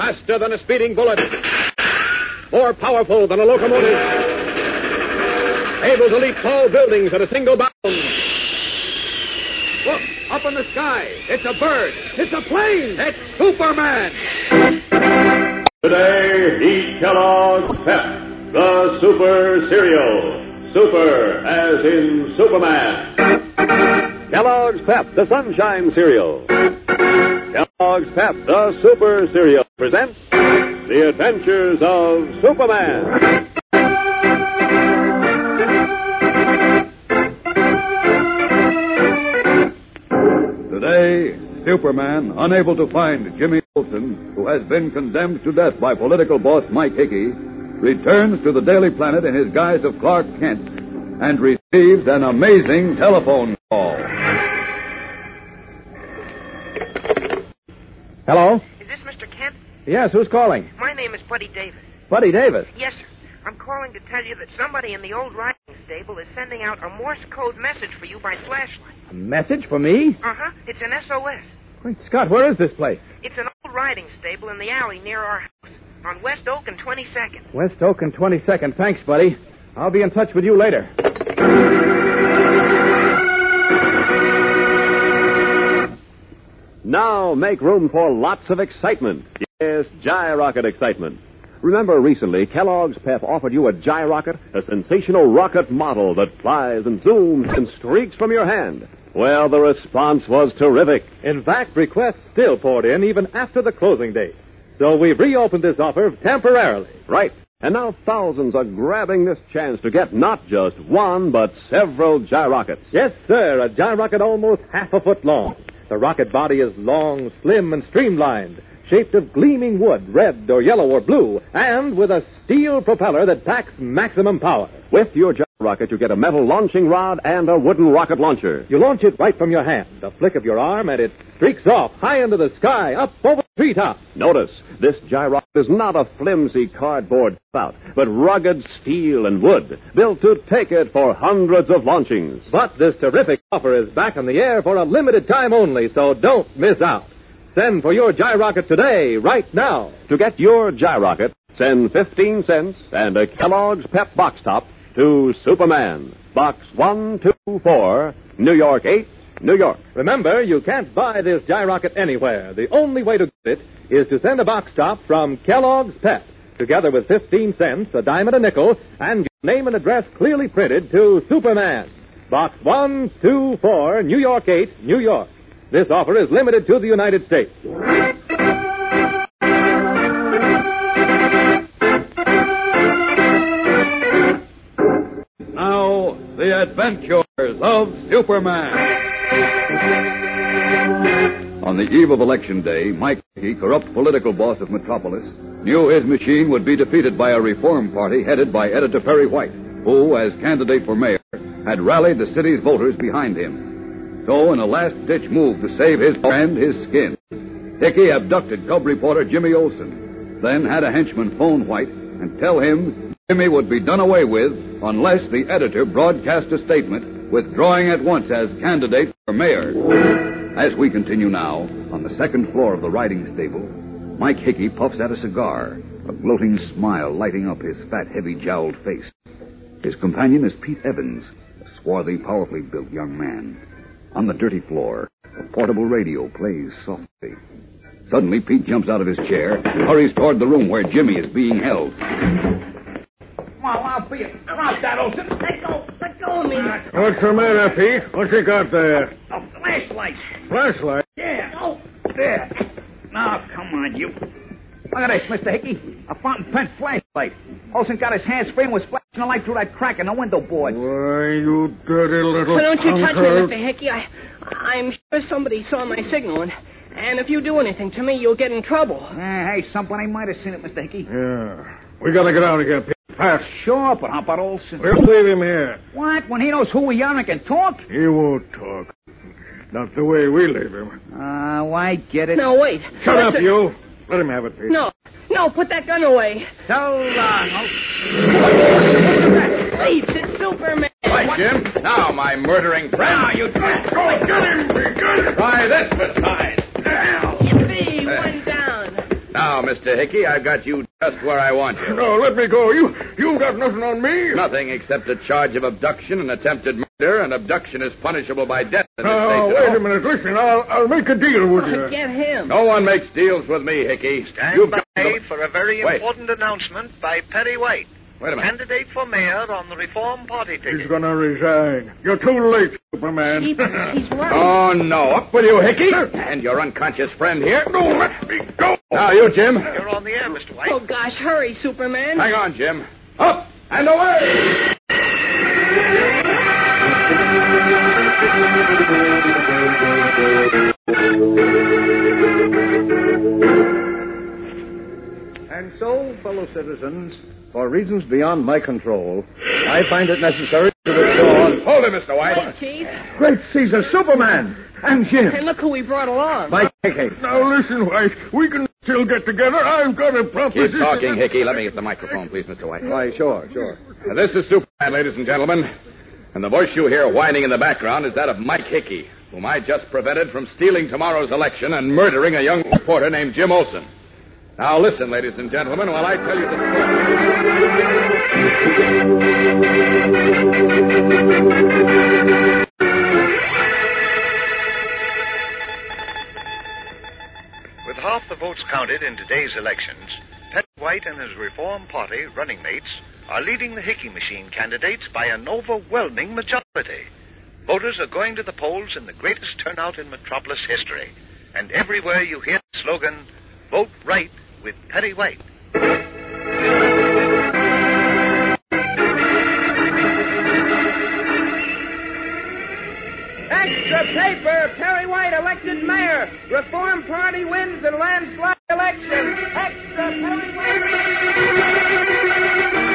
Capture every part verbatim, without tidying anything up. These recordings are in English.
faster than a speeding bullet, more powerful than a locomotive, able to leap tall buildings at a single bound. Look, up in the sky. It's a bird. It's a plane. It's Superman. Today, eat Kellogg's Pep, the Super Cereal. Super, as in Superman. Kellogg's Pep, the Sunshine Cereal. Kellogg's Pep, the Super Cereal, presents The Adventures of Superman. Today, Superman, unable to find Jimmy Olsen, who has been condemned to death by political boss Mike Hickey, returns to the Daily Planet in his guise of Clark Kent and receives an amazing telephone call. Hello? Is this Mister Kent? Yes, who's calling? My name is Buddy Davis. Buddy Davis. Yes, sir. I'm calling to tell you that somebody in the old riding stable is sending out a Morse code message for you by flashlight. A message for me? Uh-huh. It's an S O S. Great Scott, where is this place? It's an old riding stable in the alley near our house on West Oak and twenty-second. West Oak and twenty-second. Thanks, buddy. I'll be in touch with you later. Now make room for lots of excitement. Yes, Gyrocket excitement. Remember recently, Kellogg's Pep offered you a Gyrocket, a sensational rocket model that flies and zooms and streaks from your hand. Well, the response was terrific. In fact, requests still poured in even after the closing date. So we've reopened this offer temporarily. Right. And now thousands are grabbing this chance to get not just one, but several Gyrockets. Yes, sir, a Gyrocket almost half a foot long. The rocket body is long, slim, and streamlined, shaped of gleaming wood, red or yellow or blue, and with a steel propeller that packs maximum power. With your Gyrocket, you get a metal launching rod and a wooden rocket launcher. You launch it right from your hand, a flick of your arm, and it streaks off high into the sky, up over the treetops. Notice, this Gyrocket is not a flimsy cardboard spout, but rugged steel and wood, built to take it for hundreds of launchings. But this terrific offer is back in the air for a limited time only, so don't miss out. Send for your Gyrocket today, right now. To get your Gyrocket, send fifteen cents and a Kellogg's Pep box top to Superman, Box one two four, New York eight, New York. Remember, you can't buy this Gyrocket anywhere. The only way to get it is to send a box top from Kellogg's Pep, together with fifteen cents, a dime and a nickel, and your name and address clearly printed to Superman, Box one two four, New York eight, New York. This offer is limited to the United States. Now, the adventures of Superman. On the eve of Election Day, Mike Hickey, corrupt political boss of Metropolis, knew his machine would be defeated by a reform party headed by Editor Perry White, who, as candidate for mayor, had rallied the city's voters behind him. So, in a last-ditch move to save his and his skin, Hickey abducted cub reporter Jimmy Olsen, then had a henchman phone White and tell him Jimmy would be done away with unless the editor broadcast a statement withdrawing at once as candidate for mayor. As we continue now, on the second floor of the riding stable, Mike Hickey puffs at a cigar, a gloating smile lighting up his fat, heavy-jowled face. His companion is Pete Evans, a swarthy, powerfully built young man. On the dirty floor, a portable radio plays softly. Suddenly, Pete jumps out of his chair and hurries toward the room where Jimmy is being held. Come on, I'll be it. Drop that, Olsen. Let go. Let go of me. What's the matter, Pete? What's he got there? A flashlight. Flashlight? Yeah. Oh, there. Now, come on, you. Look at this, Mister Hickey. A fountain pen flashlight. Olsen got his hands free and was flashing the light through that crack in the window boards. Why, you dirty little... Well, don't you touch me, punker. Mister Hickey. I, I'm sure somebody saw my signal, and, and if you do anything to me, you'll get in trouble. Uh, hey, somebody might have seen it, Mister Hickey. Yeah. We gotta get out of here, Pete. Fast. Sure, but how about Olsen? We'll leave him here. What? When he knows who we are and can talk? He won't talk. Not the way we leave him. Oh, I get it. No, wait. Shut Listen. up, you. Let him have it, Pete. No. No, put that gun away. So long, Please, it's Superman. Right, Jim. Now, my murdering friend. Now, you try. Go, get him, Pete. Get him. Try this besides. Yippee, one down. Now, Mister Hickey, I've got you just where I want you. No, let me go. You you got nothing on me. Nothing except a charge of abduction and attempted murder, and abduction is punishable by death in this Now, state. you wait know. a minute. Listen, I'll, I'll make a deal with you. Get him. No one makes deals with me, Hickey. Stand You've by got... for a very Wait. important announcement by Perry White. Wait a minute. Candidate for mayor on the Reform Party ticket. He's gonna resign. You're too late, Superman. He's right. Oh, no. Up with you, Hickey. And your unconscious friend here. No, let me go. Now, you, Jim. You're on the air, Mister White. Oh, gosh, hurry, Superman. Hang on, Jim. Up and away! And so, fellow citizens, for reasons beyond my control, I find it necessary to withdraw... Hold it, Mister White. Hey, Chief. Great Caesar, Superman! And Jim! And look who we brought along. Mike Hickey. Now, listen, White. We can still get together. I've got a proposition. Keep talking, Hickey. Let me get the microphone, please, Mister White. Why, sure, sure. Now, this is Superman, ladies and gentlemen. And the voice you hear whining in the background is that of Mike Hickey, whom I just prevented from stealing tomorrow's election and murdering a young reporter named Jim Olsen. Now, listen, ladies and gentlemen, while I tell you the With half the votes counted in today's elections, Perry White and his Reform Party running mates are leading the Hickey machine candidates by an overwhelming majority. Voters are going to the polls in the greatest turnout in Metropolis history. And everywhere you hear the slogan, Vote Right with Perry White. Extra paper! Perry White elected mayor. Reform Party wins in landslide election. Extra Perry White.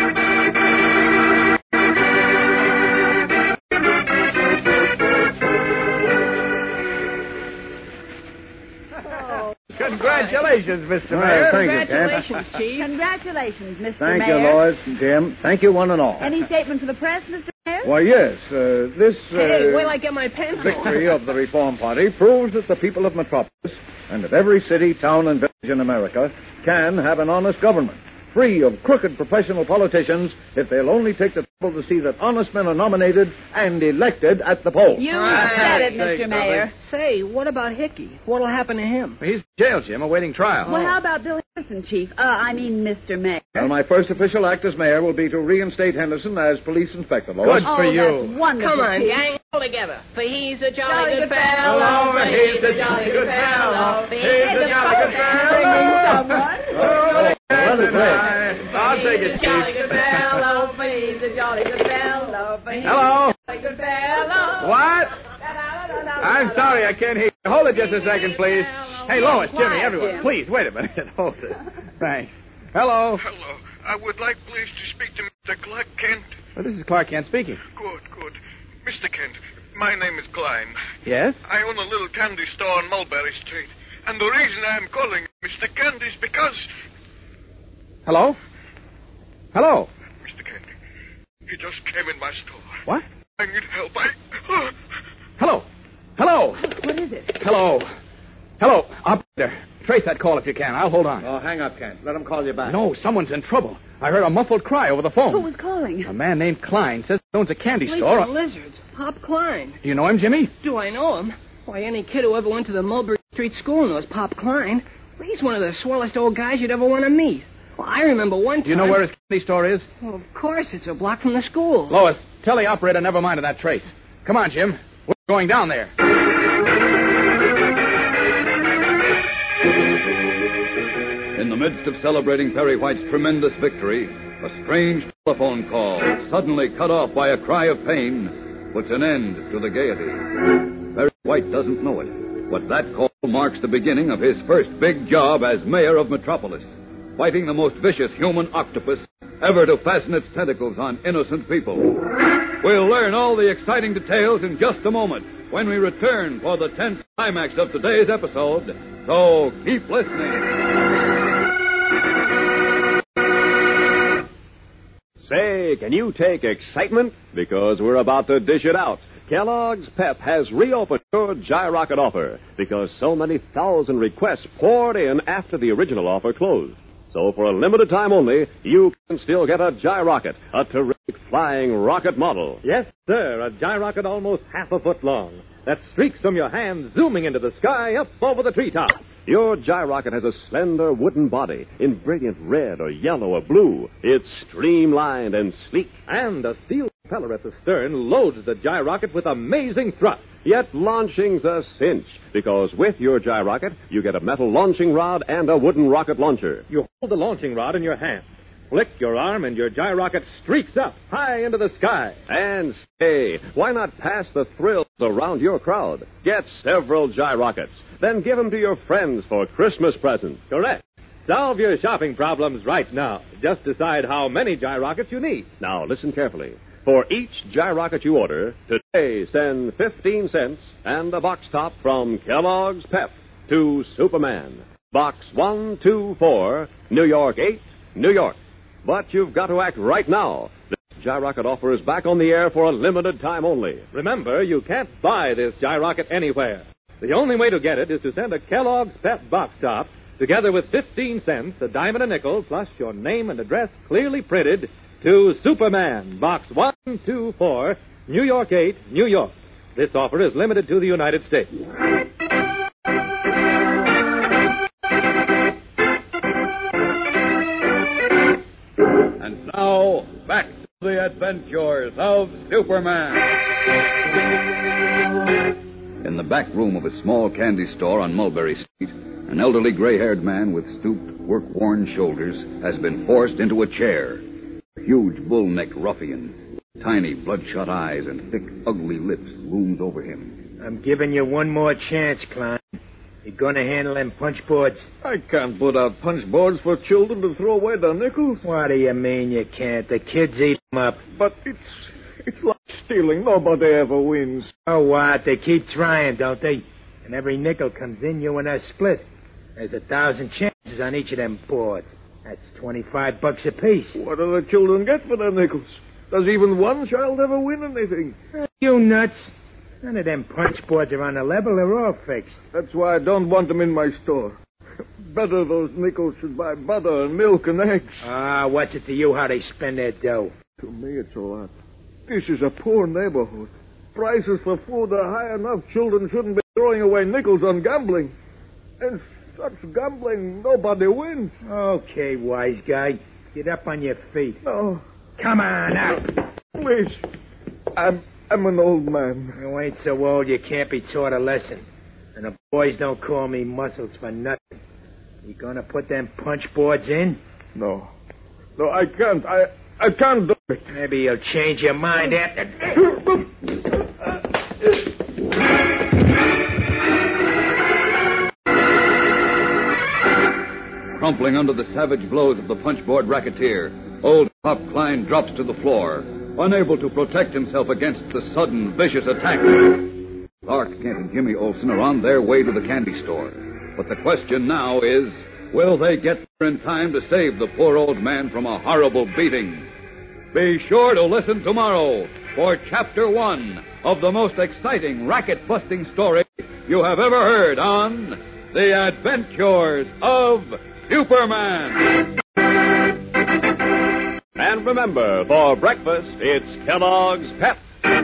Congratulations, Mister Mayor. Thank you, Congratulations, Chief. Congratulations, Mister Thank Mayor. you, Lois and Jim. Thank you, one and all. Any statement for the press, Mister Mayor? Why, yes. Uh, this uh, Hey, wait till I get my pencil. victory of the Reform Party proves that the people of Metropolis and of every city, town, and village in America can have an honest government, free of crooked professional politicians, if they'll only take the trouble to see that honest men are nominated and elected at the polls. You said it, Mister Mayor. Say, what about Hickey? What'll happen to him? He's in jail, Jim, awaiting trial. Well, how about Billy Henderson, Chief? Uh, I mean, Mister Mayor. Well, my first official act as mayor will be to reinstate Henderson as police inspector, Lois. oh, that's wonderful, Come on, Chief. gang, all together. For he's a jolly, Jolly good good fellow. fellow. For he's a jolly good fellow. He's a jolly good fellow. Let it play. I'll take it, Jolly Chief. good fellow. For he's a jolly good fellow. For he's Hello? a jolly good fellow. What? I'm sorry, I can't hear you. Hold it just a second, please. Hey, Lois, Jimmy, Quiet, everyone, Jim. please, wait a minute. Hold it. Thanks. Hello. Hello. I would like, please, to speak to Mister Clark Kent. Well, this is Clark Kent speaking. Good, good. Mister Kent, my name is Klein. Yes? I own a little candy store on Mulberry Street. And the reason I'm calling Mister Kent is because... Hello? Hello? Mister Kent, he just came in my store. What? I need help. I... Hello? Hello? What is it? Hello? Hello? Operator, trace that call if you can. I'll hold on. Oh, hang up, Kent. Let him call you back. No, someone's in trouble. I heard a muffled cry over the phone. Who was calling? A man named Klein says he owns a candy Sleeping store. lizards. Pop Klein. Do you know him, Jimmy? Do I know him? Why, any kid who ever went to the Mulberry Street School knows Pop Klein. He's one of the swellest old guys you'd ever want to meet. Well, I remember one time... Do you know where his candy store is? Well, of course, it's a block from the school. Lois, tell the operator never mind of that trace. Come on, Jim. We're going down there. In the midst of celebrating Perry White's tremendous victory, a strange telephone call, suddenly cut off by a cry of pain, puts an end to the gaiety. Perry White doesn't know it, but that call marks the beginning of his first big job as mayor of Metropolis, fighting the most vicious human octopus ever to fasten its tentacles on innocent people. We'll learn all the exciting details in just a moment when we return for the tenth climax of today's episode, so keep listening. Say, can you take excitement? Because we're about to dish it out. Kellogg's Pep has reopened your Gyrocket offer because so many thousand requests poured in after the original offer closed. So for a limited time only, you can still get a Gyrocket, a terrific flying rocket model. Yes, sir, a Gyrocket almost half a foot long that streaks from your hand, zooming into the sky up over the treetop. Your Gyrocket has a slender wooden body in brilliant red or yellow or blue. It's streamlined and sleek. And a steel propeller at the stern loads the Gyrocket with amazing thrust. Yet launching's a cinch, because with your Gyrocket, you get a metal launching rod and a wooden rocket launcher. You hold the launching rod in your hand, flick your arm, and your Gyrocket streaks up high into the sky. And say, why not pass the thrills around your crowd? Get several Gyrockets, then give them to your friends for Christmas presents. Correct. Solve your shopping problems right now. Just decide how many Gyrockets you need. Now, listen carefully. For each Gyrocket you order, today send fifteen cents and a box top from Kellogg's Pep to Superman. Box one two four, New York eight, New York. But you've got to act right now. This Gyrocket offer is back on the air for a limited time only. Remember, you can't buy this Gyrocket anywhere. The only way to get it is to send a Kellogg's Pep box top together with fifteen cents, a dime and a nickel, plus your name and address clearly printed to Superman, Box one two four, New York eight, New York. This offer is limited to the United States. And now, back to the adventures of Superman. In the back room of a small candy store on Mulberry Street, an elderly gray-haired man with stooped, work-worn shoulders has been forced into a chair. A huge bull-necked ruffian, tiny bloodshot eyes and thick, ugly lips looms over him. I'm giving you one more chance, Klein. You gonna handle them punch boards? I can't put out punch boards for children to throw away their nickels. What do you mean you can't? The kids eat them up. But it's it's like stealing. Nobody ever wins. Oh, what? They keep trying, don't they? And every nickel comes in, you and us split. There's a thousand chances on each of them boards. That's twenty-five bucks apiece. What do the children get for their nickels? Does even one child ever win anything? You nuts. None of them punch boards are on the level. They're all fixed. That's why I don't want them in my store. Better those nickels should buy butter and milk and eggs. Ah, what's it to you how they spend their dough? To me, it's a lot. This is a poor neighborhood. Prices for food are high enough. Children shouldn't be throwing away nickels on gambling. And such gambling, nobody wins. Okay, wise guy. Get up on your feet. No. Come on, out. Please. I'm I'm an old man. You ain't so old you can't be taught a lesson. And the boys don't call me Muscles for nothing. You gonna put them punch boards in? No. No, I can't. I I can't do it. Maybe you'll change your mind after... Crumpling under the savage blows of the punchboard racketeer, old Pop Klein drops to the floor, unable to protect himself against the sudden, vicious attack. Clark Kent and Jimmy Olsen are on their way to the candy store. But the question now is, will they get there in time to save the poor old man from a horrible beating? Be sure to listen tomorrow for Chapter One of the most exciting racket-busting story you have ever heard on The Adventures of Superman. And remember, for breakfast, it's Kellogg's Pep.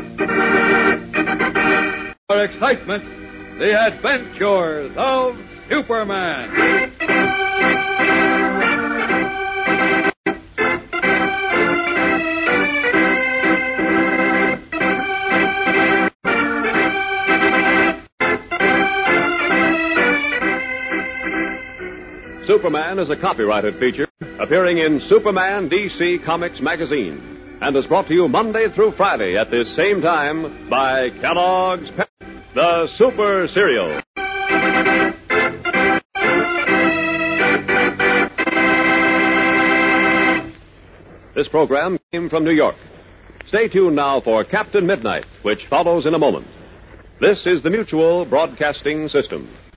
For excitement, The Adventures of Superman. Superman is a copyrighted feature appearing in Superman D C Comics magazine and is brought to you Monday through Friday at this same time by Kellogg's Pep, the Super Cereal. This program came from New York. Stay tuned now for Captain Midnight, which follows in a moment. This is the Mutual Broadcasting System.